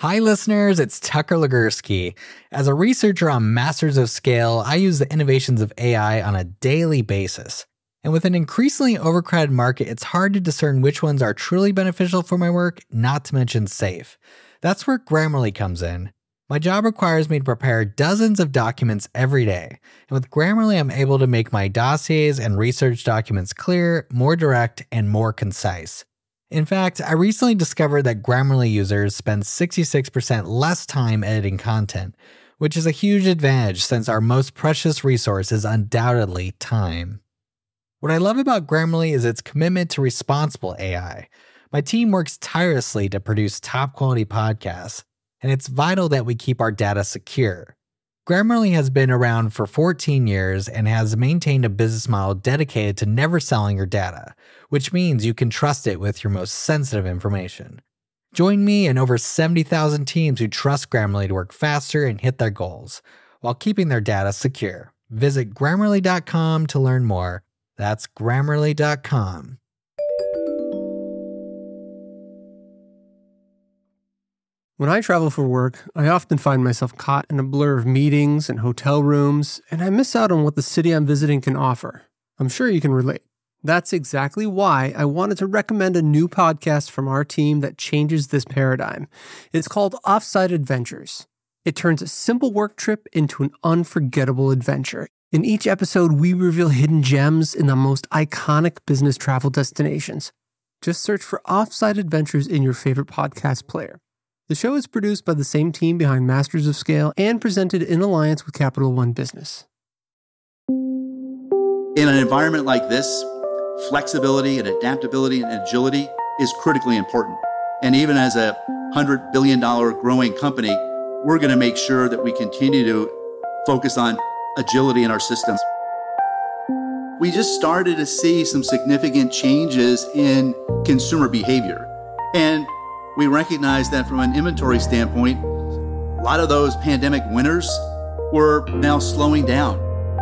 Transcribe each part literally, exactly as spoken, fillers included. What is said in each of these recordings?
Hi listeners, it's Tucker Legursky. As a researcher on Masters of Scale, I use the innovations of A I on a daily basis. And with an increasingly overcrowded market, it's hard to discern which ones are truly beneficial for my work, not to mention safe. That's where Grammarly comes in. My job requires me to prepare dozens of documents every day. And with Grammarly, I'm able to make my dossiers and research documents clear, more direct, and more concise. In fact, I recently discovered that Grammarly users spend sixty-six percent less time editing content, which is a huge advantage since our most precious resource is undoubtedly time. What I love about Grammarly is its commitment to responsible A I. My team works tirelessly to produce top-quality podcasts, and it's vital that we keep our data secure. Grammarly has been around for fourteen years and has maintained a business model dedicated to never selling your data, which means you can trust it with your most sensitive information. Join me and over seventy thousand teams who trust Grammarly to work faster and hit their goals, while keeping their data secure. Visit Grammarly dot com to learn more. That's Grammarly dot com. When I travel for work, I often find myself caught in a blur of meetings and hotel rooms, and I miss out on what the city I'm visiting can offer. I'm sure you can relate. That's exactly why I wanted to recommend a new podcast from our team that changes this paradigm. It's called Offsite Adventures. It turns a simple work trip into an unforgettable adventure. In each episode, we reveal hidden gems in the most iconic business travel destinations. Just search for Offsite Adventures in your favorite podcast player. The show is produced by the same team behind Masters of Scale and presented in alliance with Capital One Business. In an environment like this, flexibility and adaptability and agility is critically important. And even as a one hundred billion dollars growing company, we're going to make sure that we continue to focus on agility in our systems. We just started to see some significant changes in consumer behavior. And we recognize that from an inventory standpoint, a lot of those pandemic winners were now slowing down.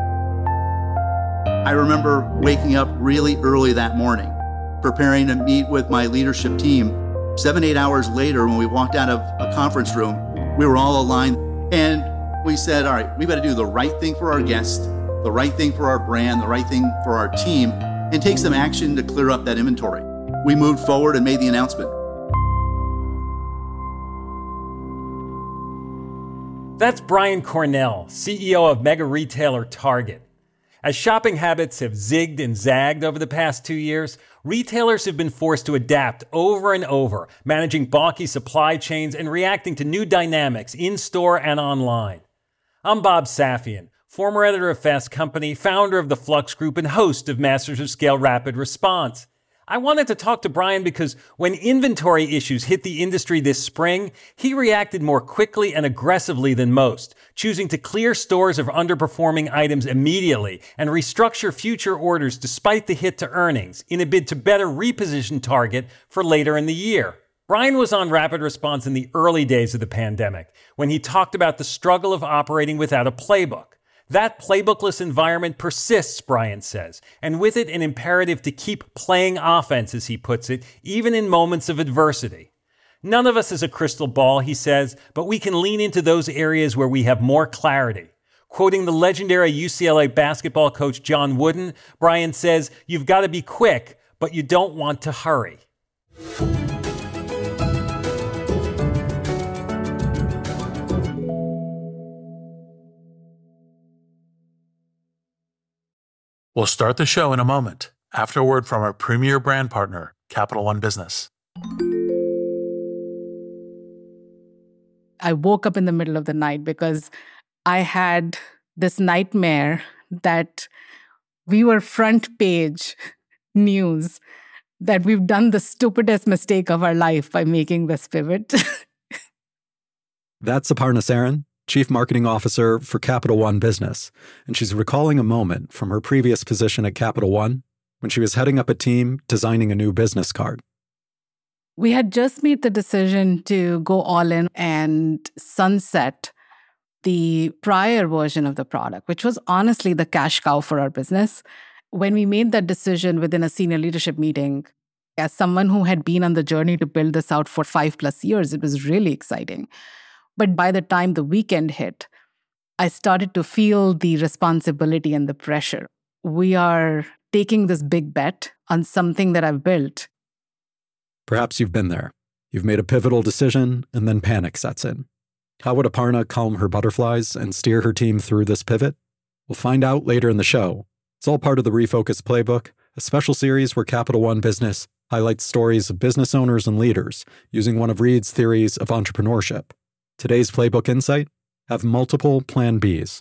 I remember waking up really early that morning, preparing to meet with my leadership team. Seven, eight hours later, when we walked out of a conference room, we were all aligned. And we said, all right, we got to do the right thing for our guests, the right thing for our brand, the right thing for our team, and take some action to clear up that inventory. We moved forward and made the announcement. That's Brian Cornell, C E O of mega retailer Target. As shopping habits have zigged and zagged over the past two years, retailers have been forced to adapt over and over, managing balky supply chains and reacting to new dynamics in-store and online. I'm Bob Safian, former editor of Fast Company, founder of the Flux Group, and host of Masters of Scale Rapid Response. I wanted to talk to Brian because when inventory issues hit the industry this spring, he reacted more quickly and aggressively than most, choosing to clear stores of underperforming items immediately and restructure future orders despite the hit to earnings in a bid to better reposition Target for later in the year. Brian was on Rapid Response in the early days of the pandemic when he talked about the struggle of operating without a playbook. That playbookless environment persists, Brian says, and with it an imperative to keep playing offense, as he puts it, even in moments of adversity. None of us has a crystal ball, he says, but we can lean into those areas where we have more clarity. Quoting the legendary U C L A basketball coach John Wooden, Brian says, "You've got to be quick, but you don't want to hurry." We'll start the show in a moment, after a word from our premier brand partner, Capital One Business. I woke up in the middle of the night because I had this nightmare that we were front page news, that we've done the stupidest mistake of our life by making this pivot. That's Aparna Saran, Chief Marketing Officer for Capital One Business, and she's recalling a moment from her previous position at Capital One when she was heading up a team designing a new business card. We had just made the decision to go all in and sunset the prior version of the product, which was honestly the cash cow for our business. When we made that decision within a senior leadership meeting, As someone who had been on the journey to build this out for five plus years, it was really exciting. But by the time the weekend hit, I started to feel the responsibility and the pressure. We are taking this big bet on something that I've built. Perhaps you've been there. You've made a pivotal decision, and then panic sets in. How would Aparna calm her butterflies and steer her team through this pivot? We'll find out later in the show. It's all part of the Refocus Playbook, a special series where Capital One Business highlights stories of business owners and leaders using one of Reid's theories of entrepreneurship. Today's Playbook Insight: have multiple Plan Bs.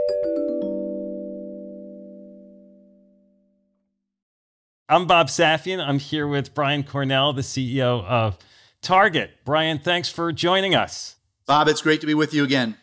I'm Bob Safian. I'm here with Brian Cornell, the C E O of Target. Brian, thanks for joining us. Bob, it's great to be with you again.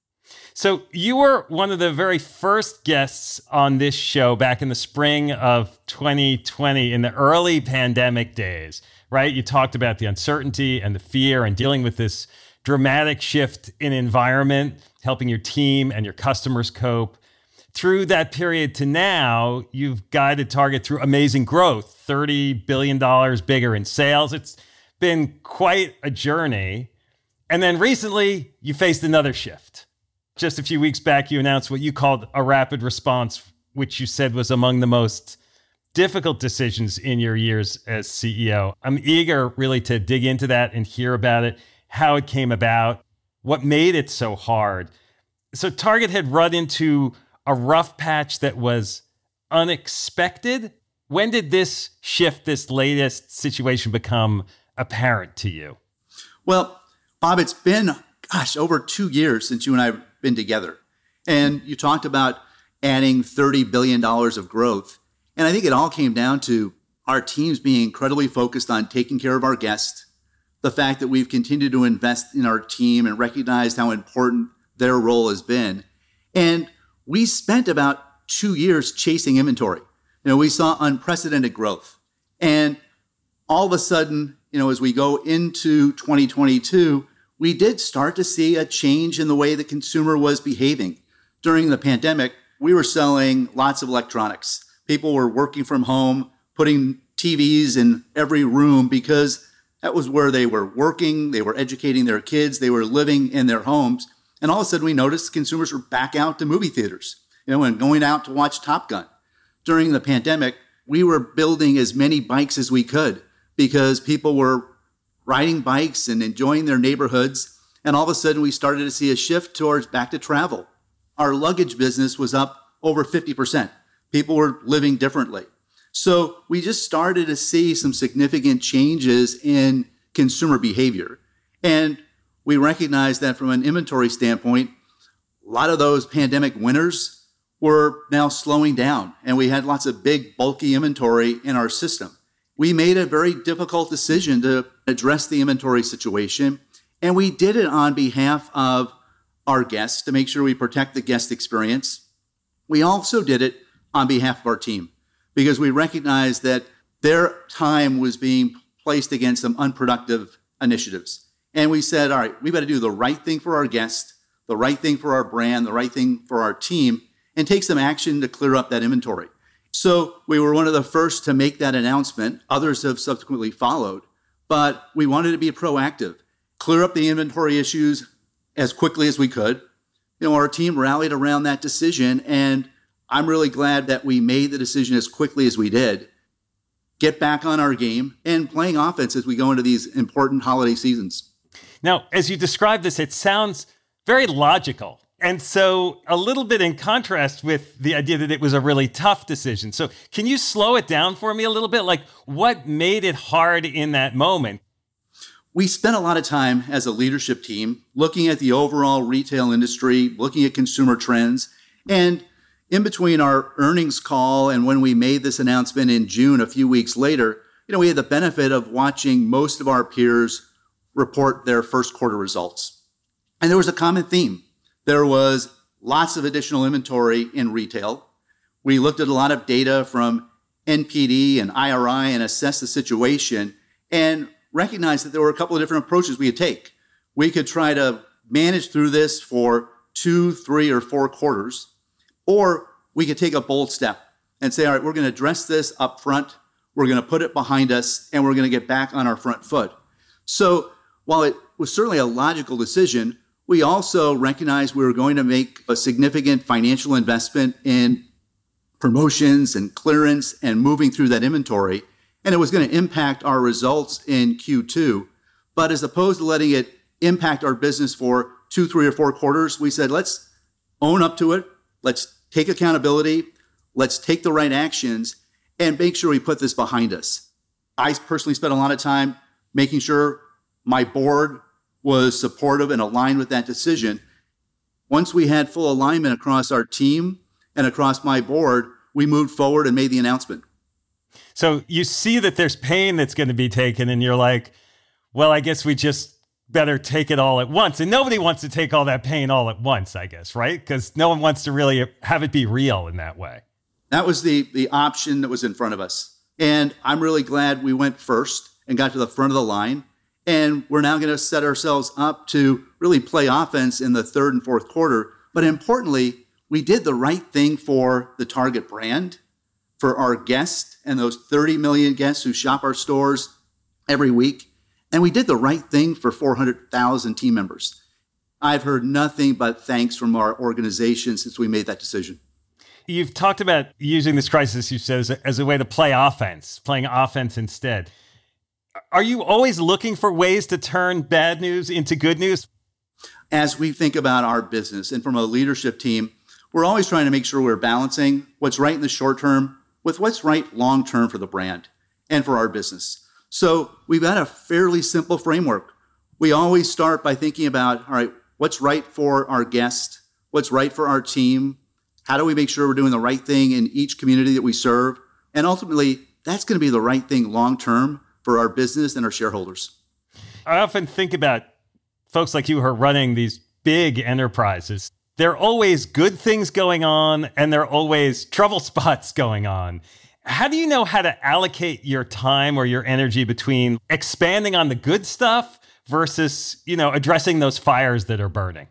So you were one of the very first guests on this show back in the spring of twenty twenty, in the early pandemic days, right? You talked about the uncertainty and the fear and dealing with this dramatic shift in environment, helping your team and your customers cope. Through that period to now, you've guided Target through amazing growth, thirty billion dollars bigger in sales. It's been quite a journey. And then recently, you faced another shift. Just a few weeks back, you announced what you called a rapid response, which you said was among the most difficult decisions in your years as C E O. I'm eager really to dig into that and hear about it, how it came about, what made it so hard. So Target had run into a rough patch that was unexpected. When did this shift, this latest situation, become apparent to you? Well, Bob, it's been, gosh, over two years since you and I have been together. And you talked about adding thirty billion dollars of growth. And I think it all came down to our teams being incredibly focused on taking care of our guests, the fact that we've continued to invest in our team and recognized how important their role has been. And we spent about two years chasing inventory. You know, we saw unprecedented growth. And all of a sudden, you know, as we go into twenty twenty-two, we did start to see a change in the way the consumer was behaving. During the pandemic, we were selling lots of electronics. People were working from home, putting T Vs in every room because that was where they were working, they were educating their kids, they were living in their homes. And all of a sudden we noticed consumers were back out to movie theaters, you know, and going out to watch Top Gun. During the pandemic, we were building as many bikes as we could because people were riding bikes and enjoying their neighborhoods. And all of a sudden we started to see a shift towards back to travel. Our luggage business was up over fifty percent. People were living differently. So we just started to see some significant changes in consumer behavior. And we recognized that from an inventory standpoint, a lot of those pandemic winners were now slowing down. And we had lots of big, bulky inventory in our system. We made a very difficult decision to address the inventory situation. And we did it on behalf of our guests to make sure we protect the guest experience. We also did it on behalf of our team because we recognized that their time was being placed against some unproductive initiatives. And we said, all right, we've got to do the right thing for our guests, the right thing for our brand, the right thing for our team, and take some action to clear up that inventory. So we were one of the first to make that announcement. Others have subsequently followed, but we wanted to be proactive, clear up the inventory issues as quickly as we could. You know, our team rallied around that decision, and I'm really glad that we made the decision as quickly as we did. Get back on our game and playing offense as we go into these important holiday seasons. Now, as you describe this, it sounds very logical. And so a little bit in contrast with the idea that it was a really tough decision. So can you slow it down for me a little bit? Like, what made it hard in that moment? We spent a lot of time as a leadership team looking at the overall retail industry, looking at consumer trends. And in between our earnings call and when we made this announcement in June, a few weeks later, you know, we had the benefit of watching most of our peers report their first quarter results. And there was a common theme. There was lots of additional inventory in retail. We looked at a lot of data from N P D and I R I and assessed the situation and recognized that there were a couple of different approaches we could take. We could try to manage through this for two, three, or four quarters, or we could take a bold step and say, all right, we're going to address this up front. We're going to put it behind us, and we're going to get back on our front foot. So while it was certainly a logical decision, we also recognized we were going to make a significant financial investment in promotions and clearance and moving through that inventory, and it was going to impact our results in Q two. But as opposed to letting it impact our business for two, three, or four quarters, we said, let's own up to it. Let's take accountability. Let's take the right actions and make sure we put this behind us. I personally spent a lot of time making sure my board was supportive and aligned with that decision. Once we had full alignment across our team and across my board, we moved forward and made the announcement. So you see that there's pain that's going to be taken, and you're like, well, I guess we just better take it all at once. And nobody wants to take all that pain all at once, I guess, right? Because no one wants to really have it be real in that way. That was the, the option that was in front of us. And I'm really glad we went first and got to the front of the line. And we're now going to set ourselves up to really play offense in the third and fourth quarter. But importantly, we did the right thing for the Target brand, for our guests and those thirty million guests who shop our stores every week. And we did the right thing for four hundred thousand team members. I've heard nothing but thanks from our organization since we made that decision. You've talked about using this crisis, you said, as a, as a way to play offense, playing offense instead. Are you always looking for ways to turn bad news into good news? As we think about our business and from a leadership team, we're always trying to make sure we're balancing what's right in the short term with what's right long term for the brand and for our business. So we've got a fairly simple framework. We always start by thinking about, all right, what's right for our guest? What's right for our team? How do we make sure we're doing the right thing in each community that we serve? And ultimately, that's going to be the right thing long term for our business and our shareholders. I often think about folks like you who are running these big enterprises. There are always good things going on, and there are always trouble spots going on. How do you know how to allocate your time or your energy between expanding on the good stuff versus, you know, addressing those fires that are burning?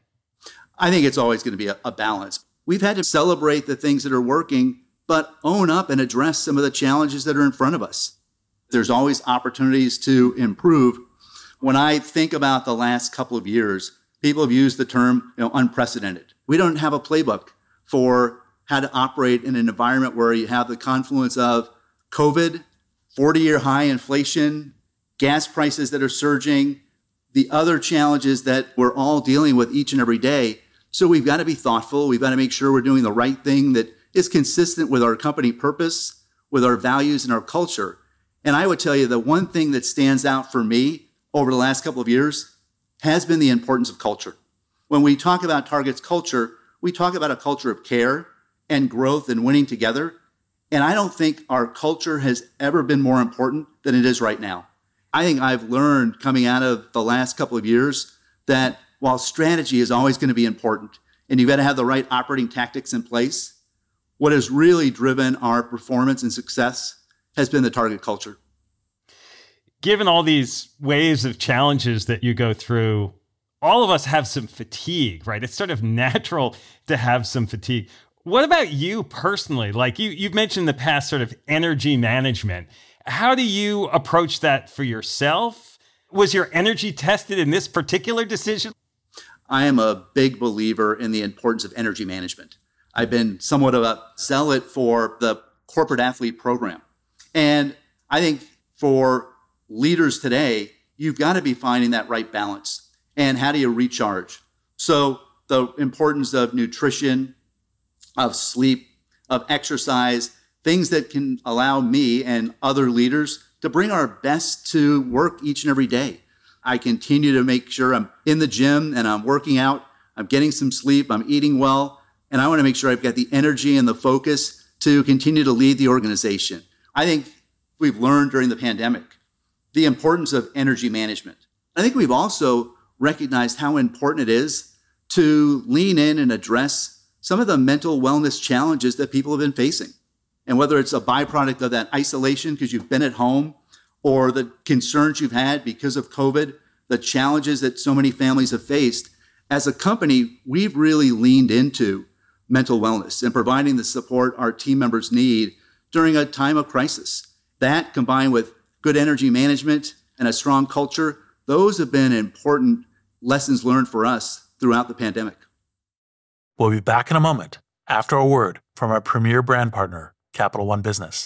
I think it's always going to be a, a balance. We've had to celebrate the things that are working, but own up and address some of the challenges that are in front of us. There's always opportunities to improve. When I think about the last couple of years, people have used the term, you know, unprecedented. We don't have a playbook for how to operate in an environment where you have the confluence of COVID, forty-year high inflation, gas prices that are surging, the other challenges that we're all dealing with each and every day. So we've got to be thoughtful. We've got to make sure we're doing the right thing that is consistent with our company purpose, with our values and our culture. And I would tell you the one thing that stands out for me over the last couple of years has been the importance of culture. When we talk about Target's culture, we talk about a culture of care and growth and winning together. And I don't think our culture has ever been more important than it is right now. I think I've learned coming out of the last couple of years that while strategy is always going to be important and you've got to have the right operating tactics in place, what has really driven our performance and success has been the Target culture. Given all these waves of challenges that you go through, all of us have some fatigue, right? It's sort of natural to have some fatigue. What about you personally? Like you, you've mentioned in the past sort of energy management. How do you approach that for yourself? Was your energy tested in this particular decision? I am a big believer in the importance of energy management. I've been somewhat of a zealot for the corporate athlete program. And I think for leaders today, you've got to be finding that right balance. And how do you recharge? So the importance of nutrition, of sleep, of exercise, things that can allow me and other leaders to bring our best to work each and every day. I continue to make sure I'm in the gym and I'm working out, I'm getting some sleep, I'm eating well, and I want to make sure I've got the energy and the focus to continue to lead the organization. I think we've learned during the pandemic the importance of energy management. I think we've also recognized how important it is to lean in and address some of the mental wellness challenges that people have been facing. And whether it's a byproduct of that isolation because you've been at home, or the concerns you've had because of COVID, the challenges that so many families have faced, as a company, we've really leaned into mental wellness and providing the support our team members need during a time of crisis. That combined with good energy management and a strong culture, those have been important lessons learned for us throughout the pandemic. We'll be back in a moment after a word from our premier brand partner, Capital One Business.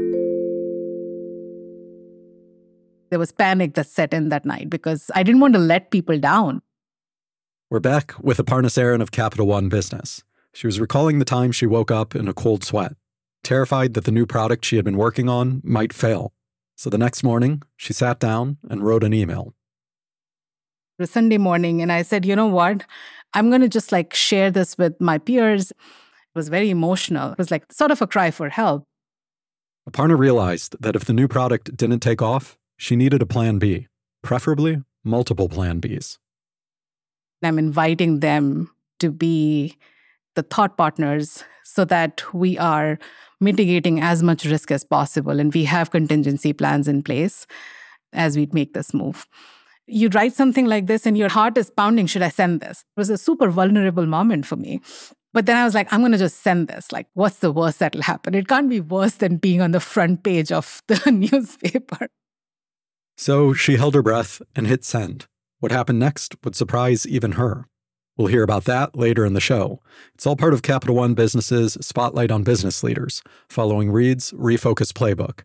There was panic that set in that night because I didn't want to let people down. We're back with Aparna Saran of Capital One Business. She was recalling the time she woke up in a cold sweat, terrified that the new product she had been working on might fail. So the next morning, she sat down and wrote an email. It was Sunday morning, and I said, you know what? I'm going to just like share this with my peers. It was very emotional. It was like sort of a cry for help. Aparna realized that if the new product didn't take off, she needed a plan B, preferably multiple plan Bs. I'm inviting them to be the thought partners so that we are mitigating as much risk as possible and we have contingency plans in place as we make this move. You write something like this and your heart is pounding, should I send this? It was a super vulnerable moment for me. But then I was like, I'm going to just send this. Like, what's the worst that'll happen? It can't be worse than being on the front page of the newspaper. So she held her breath and hit send. What happened next would surprise even her. We'll hear about that later in the show. It's all part of Capital One Business's Spotlight on Business Leaders, following Reid's Refocus Playbook.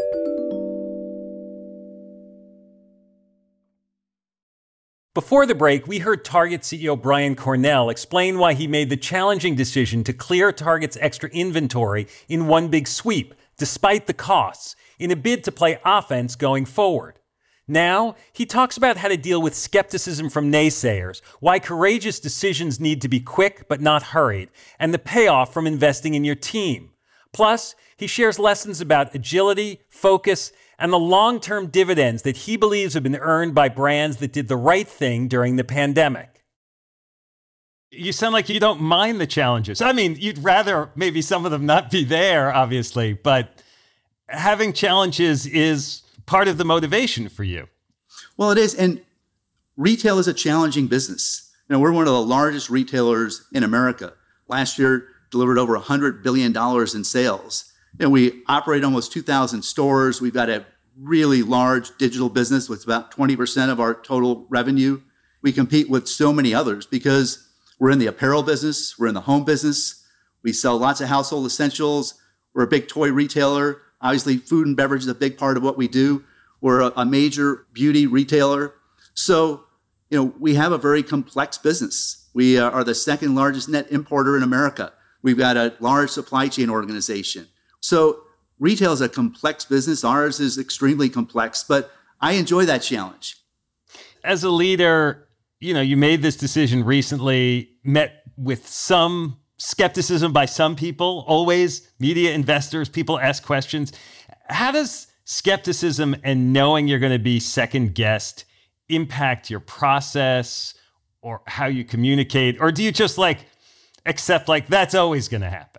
Before the break, we heard Target C E O Brian Cornell explain why he made the challenging decision to clear Target's extra inventory in one big sweep, despite the costs, in a bid to play offense going forward. Now, he talks about how to deal with skepticism from naysayers, why courageous decisions need to be quick but not hurried, and the payoff from investing in your team. Plus, he shares lessons about agility, focus, and the long-term dividends that he believes have been earned by brands that did the right thing during the pandemic. You sound like you don't mind the challenges. I mean, you'd rather maybe some of them not be there, obviously, but having challenges is part of the motivation for you. Well, it is. And retail is a challenging business. You know, we're one of the largest retailers in America. Last year, delivered over one hundred billion dollars in sales. And we operate almost two thousand stores. We've got a really large digital business with about twenty percent of our total revenue. We compete with so many others because we're in the apparel business. We're in the home business. We sell lots of household essentials. We're a big toy retailer. Obviously, food and beverage is a big part of what we do. We're a, a major beauty retailer. So, you know, we have a very complex business. We uh, are the second largest net importer in America. We've got a large supply chain organization. So retail is a complex business. Ours is extremely complex, but I enjoy that challenge. As a leader, you know, you made this decision recently, met with some skepticism by some people, always media, investors, people ask questions. How does skepticism and knowing you're going to be second guessed impact your process or how you communicate? Or do you just like accept like that's always going to happen?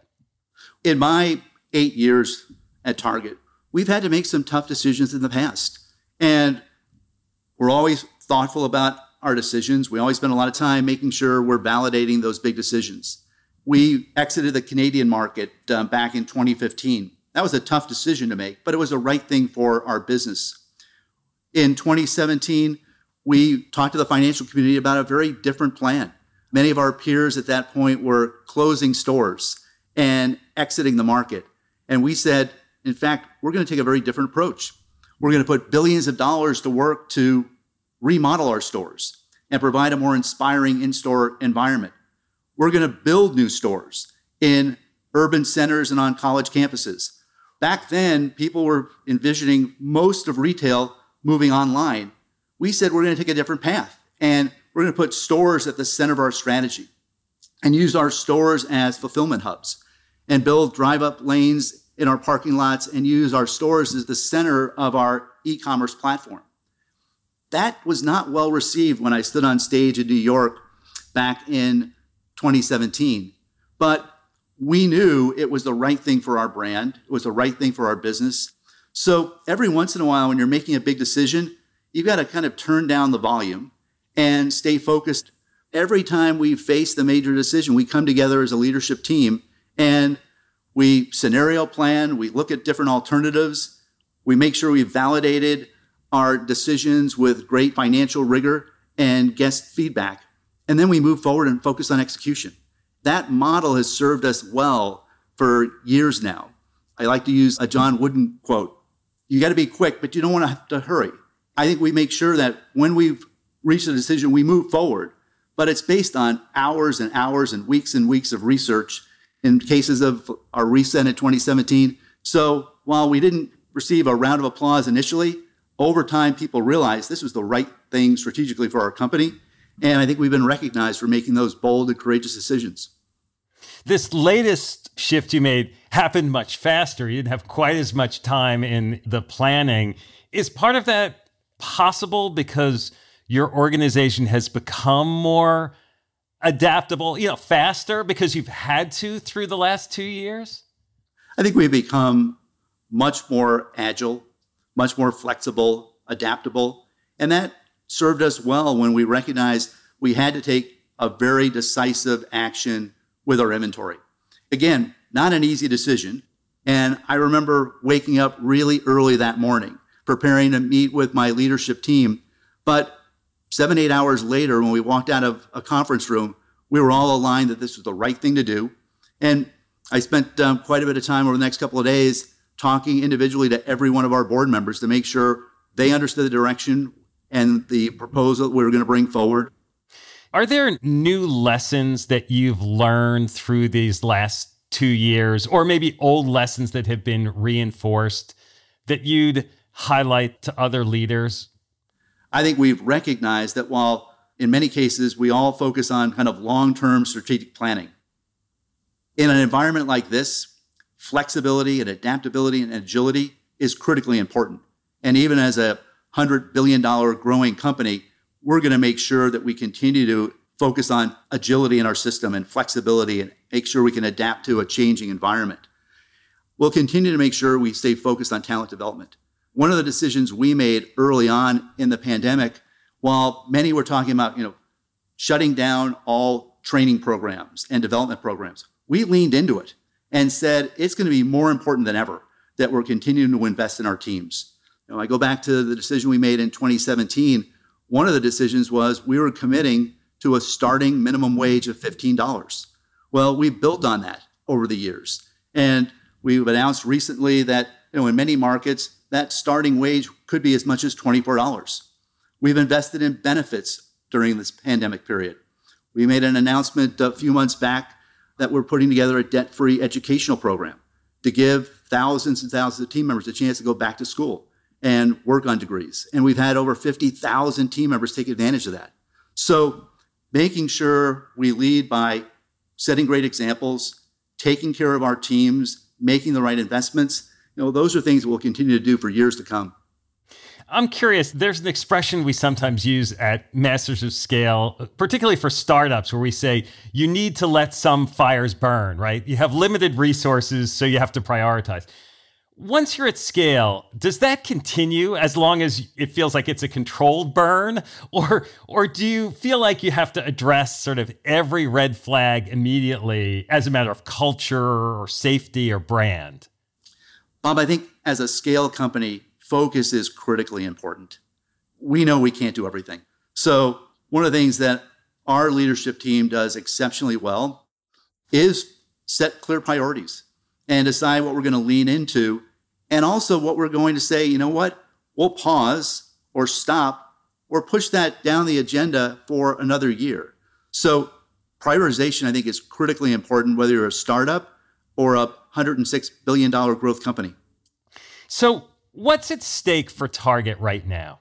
In my eight years at Target, we've had to make some tough decisions in the past. And we're always thoughtful about our decisions. We always spend a lot of time making sure we're validating those big decisions. We exited the Canadian market uh, back in twenty fifteen. That was a tough decision to make, but it was the right thing for our business. In twenty seventeen, we talked to the financial community about a very different plan. Many of our peers at that point were closing stores and exiting the market. And we said, in fact, we're going to take a very different approach. We're going to put billions of dollars to work to remodel our stores and provide a more inspiring in-store environment. We're going to build new stores in urban centers and on college campuses. Back then, people were envisioning most of retail moving online. We said we're going to take a different path, and we're going to put stores at the center of our strategy and use our stores as fulfillment hubs and build drive-up lanes in our parking lots and use our stores as the center of our e-commerce platform. That was not well received when I stood on stage in New York back in twenty seventeen. But we knew it was the right thing for our brand. It was the right thing for our business. So every once in a while, when you're making a big decision, you've got to kind of turn down the volume and stay focused. Every time we face the major decision, we come together as a leadership team and we scenario plan, we look at different alternatives, We make sure we validated our decisions with great financial rigor and guest feedback. And then we move forward and focus on execution. That model has served us well for years now. I like to use a John Wooden quote. You got to be quick, but you don't want to have to hurry. I think we make sure that when we've reached a decision, we move forward. But it's based on hours and hours and weeks and weeks of research in cases of our reset in twenty seventeen. So while we didn't receive a round of applause initially, over time, people realized this was the right thing strategically for our company. And I think we've been recognized for making those bold and courageous decisions. This latest shift you made happened much faster. You didn't have quite as much time in the planning. Is part of that possible because your organization has become more adaptable, you know, faster because you've had to through the last two years? I think we've become much more agile, much more flexible, adaptable. And that served us well when we recognized we had to take a very decisive action with our inventory. Again, not an easy decision. And I remember waking up really early that morning, preparing to meet with my leadership team. But seven, eight hours later, when we walked out of a conference room, we were all aligned that this was the right thing to do. And I spent um, quite a bit of time over the next couple of days talking individually to every one of our board members to make sure they understood the direction and the proposal we were going to bring forward. Are there new lessons that you've learned through these last two years, or maybe old lessons that have been reinforced that you'd highlight to other leaders? I think we've recognized that while in many cases we all focus on kind of long-term strategic planning, in an environment like this, flexibility and adaptability and agility is critically important. And even as a one hundred billion dollars growing company, we're going to make sure that we continue to focus on agility in our system and flexibility and make sure we can adapt to a changing environment. We'll continue to make sure we stay focused on talent development. One of the decisions we made early on in the pandemic, while many were talking about, you know, shutting down all training programs and development programs, we leaned into it and said it's going to be more important than ever that we're continuing to invest in our teams. You know, I go back to the decision we made in twenty seventeen. One of the decisions was we were committing to a starting minimum wage of fifteen dollars. Well, we built on that over the years. And we've announced recently that, you know, in many markets, that starting wage could be as much as twenty-four dollars. We've invested in benefits during this pandemic period. We made an announcement a few months back that we're putting together a debt-free educational program to give thousands and thousands of team members a chance to go back to school and work on degrees. And we've had over fifty thousand team members take advantage of that. So making sure we lead by setting great examples, taking care of our teams, making the right investments, you know, those are things that we'll continue to do for years to come. I'm curious, there's an expression we sometimes use at Masters of Scale, particularly for startups, where we say you need to let some fires burn, right? You have limited resources, so you have to prioritize. Once you're at scale, does that continue as long as it feels like it's a controlled burn? Or, or do you feel like you have to address sort of every red flag immediately as a matter of culture or safety or brand? Bob, I think as a scale company, focus is critically important. We know we can't do everything. So one of the things that our leadership team does exceptionally well is set clear priorities and decide what we're going to lean into, and also what we're going to say, you know what, we'll pause or stop or push that down the agenda for another year. So prioritization, I think, is critically important, whether you're a startup or a one hundred six billion dollars growth company. So what's at stake for Target right now?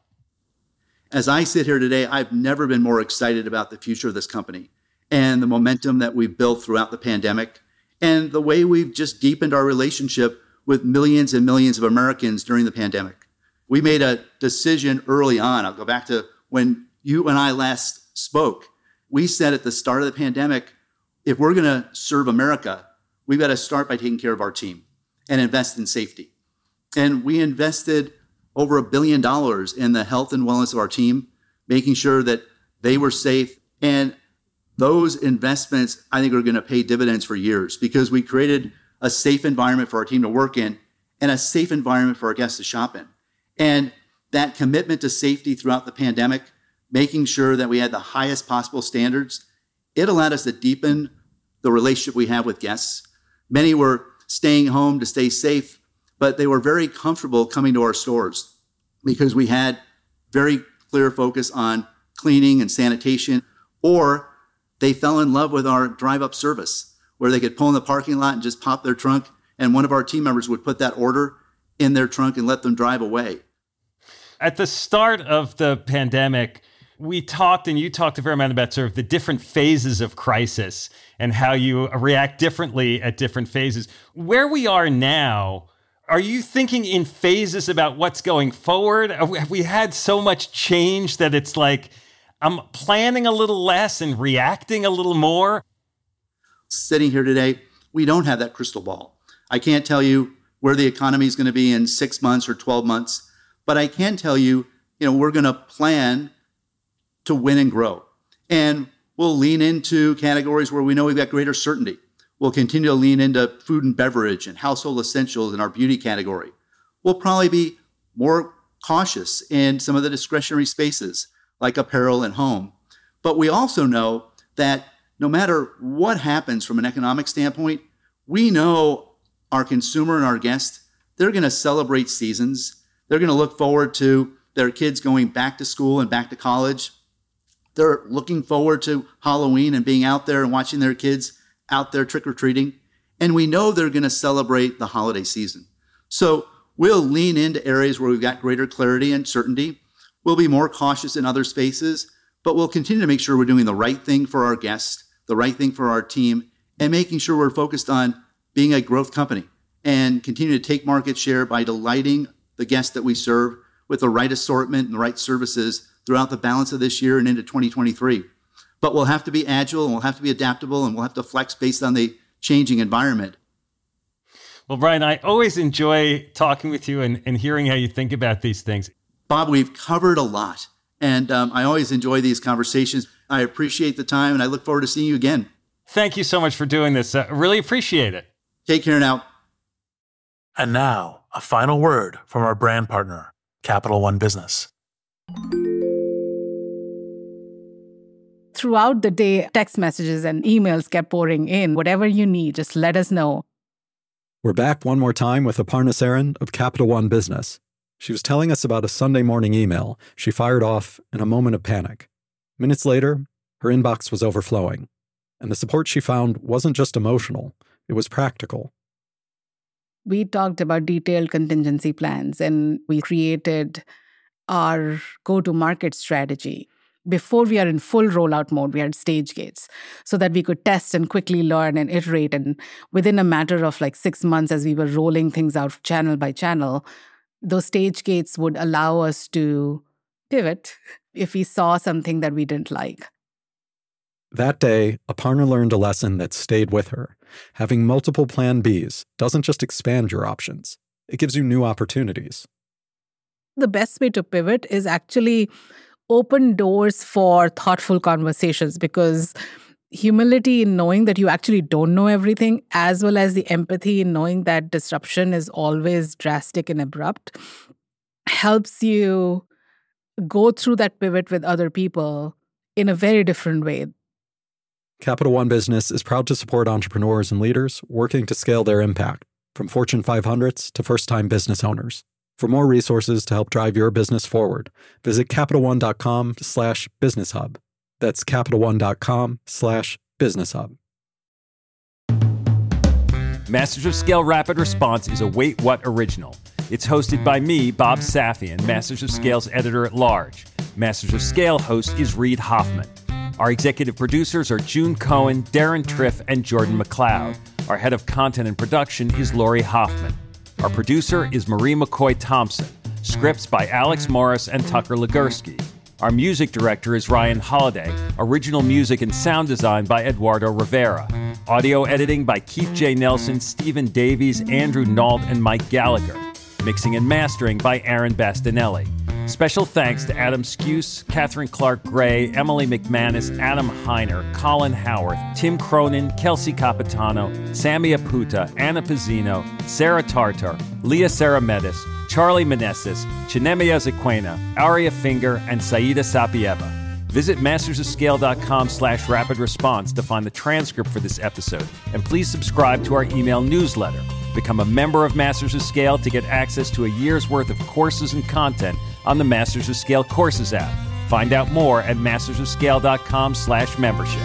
As I sit here today, I've never been more excited about the future of this company and the momentum that we've built throughout the pandemic and the way we've just deepened our relationship with millions and millions of Americans during the pandemic. We made a decision early on. I'll go back to when you and I last spoke. We said at the start of the pandemic, if we're going to serve America, we've got to start by taking care of our team and invest in safety. And we invested over a billion dollars in the health and wellness of our team, making sure that they were safe. And those investments, I think, are going to pay dividends for years because we created a safe environment for our team to work in. and a safe environment for our guests to shop in. And that commitment to safety throughout the pandemic, making sure that we had the highest possible standards, it allowed us to deepen the relationship we have with guests. Many were staying home to stay safe, but they were very comfortable coming to our stores because we had very clear focus on cleaning and sanitation, or they fell in love with our drive-up service where they could pull in the parking lot and just pop their trunk, and one of our team members would put that order in their trunk and let them drive away. At the start of the pandemic, we talked, and you talked a fair amount about sort of the different phases of crisis and how you react differently at different phases. Where we are now, are you thinking in phases about what's going forward? Have we had so much change that it's like, I'm planning a little less and reacting a little more? Sitting here today, we don't have that crystal ball. I can't tell you where the economy is going to be in six months or twelve months, but I can tell you, you know, we're going to plan to win and grow. And we'll lean into categories where we know we've got greater certainty. We'll continue to lean into food and beverage and household essentials in our beauty category. We'll probably be more cautious in some of the discretionary spaces like apparel and home. But we also know that no matter what happens from an economic standpoint, we know our consumer and our guest, they're going to celebrate seasons. They're going to look forward to their kids going back to school and back to college. They're looking forward to Halloween and being out there and watching their kids out there trick-or-treating. And we know they're going to celebrate the holiday season. So we'll lean into areas where we've got greater clarity and certainty. We'll be more cautious in other spaces, but we'll continue to make sure we're doing the right thing for our guests, the right thing for our team, and making sure we're focused on being a growth company and continue to take market share by delighting the guests that we serve with the right assortment and the right services throughout the balance of this year and into twenty twenty-three. But we'll have to be agile and we'll have to be adaptable and we'll have to flex based on the changing environment. Well, Brian, I always enjoy talking with you and, and hearing how you think about these things. Bob, we've covered a lot, and um, I always enjoy these conversations. I appreciate the time, and I look forward to seeing you again. Thank you so much for doing this. I really appreciate it. Take care now. And now, a final word from our brand partner, Capital One Business. Throughout the day, text messages and emails kept pouring in. Whatever you need, just let us know. We're back one more time with Aparna Saran of Capital One Business. She was telling us about a Sunday morning email she fired off in a moment of panic. Minutes later, her inbox was overflowing, and the support she found wasn't just emotional, it was practical. We talked about detailed contingency plans, and we created our go-to-market strategy. Before we are in full rollout mode, we had stage gates so that we could test and quickly learn and iterate. And within a matter of like six months, as we were rolling things out channel by channel, those stage gates would allow us to pivot if we saw something that we didn't like. That day, Aparna learned a lesson that stayed with her. Having multiple plan Bs doesn't just expand your options, it gives you new opportunities. The best way to pivot is actually open doors for thoughtful conversations, because humility in knowing that you actually don't know everything, as well as the empathy in knowing that disruption is always drastic and abrupt, helps you go through that pivot with other people in a very different way. Capital One Business is proud to support entrepreneurs and leaders working to scale their impact, from Fortune five hundreds to first-time business owners. For more resources to help drive your business forward, visit CapitalOne.com slash Business Hub. That's CapitalOne.com slash Business Hub. Masters of Scale Rapid Response is a Wait What original. It's hosted by me, Bob Safian, Masters of Scale's editor-at-large. Masters of Scale host is Reid Hoffman. Our executive producers are June Cohen, Darren Triff, and Jordan McLeod. Our head of content and production is Lori Hoffman. Our producer is Marie McCoy Thompson. Scripts by Alex Morris and Tucker Legursky. Our music director is Ryan Holiday. Original music and sound design by Eduardo Rivera. Audio editing by Keith J. Nelson, Stephen Davies, Andrew Nault, and Mike Gallagher. Mixing and mastering by Aaron Bastinelli. Special thanks to Adam Skuse, Catherine Clark Gray, Emily McManus, Adam Heiner, Colin Howarth, Tim Cronin, Kelsey Capitano, Sammy Aputa, Anna Pizzino, Sarah Tartar, Leah Sarametis, Charlie Meneses, Chinemia Zequena, Aria Finger, and Saida Sapieva. Visit mastersofscale.com slash rapid response to find the transcript for this episode, and please subscribe to our email newsletter. Become a member of Masters of Scale to get access to a year's worth of courses and content on the Masters of Scale Courses app. Find out more at mastersofscale.com slash membership.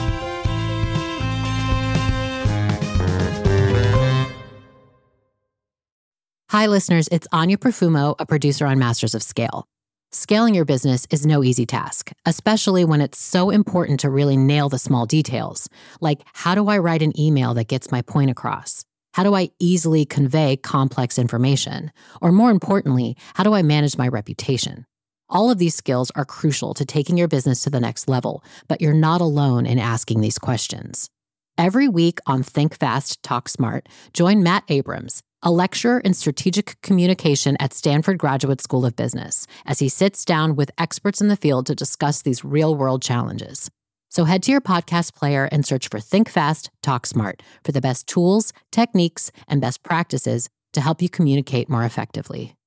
Hi, listeners. It's Anya Profumo, a producer on Masters of Scale. Scaling your business is no easy task, especially when it's so important to really nail the small details. Like, how do I write an email that gets my point across? How do I easily convey complex information? Or more importantly, how do I manage my reputation? All of these skills are crucial to taking your business to the next level, but you're not alone in asking these questions. Every week on Think Fast, Talk Smart, join Matt Abrams, a lecturer in strategic communication at Stanford Graduate School of Business, as he sits down with experts in the field to discuss these real-world challenges. So head to your podcast player and search for Think Fast, Talk Smart for the best tools, techniques, and best practices to help you communicate more effectively.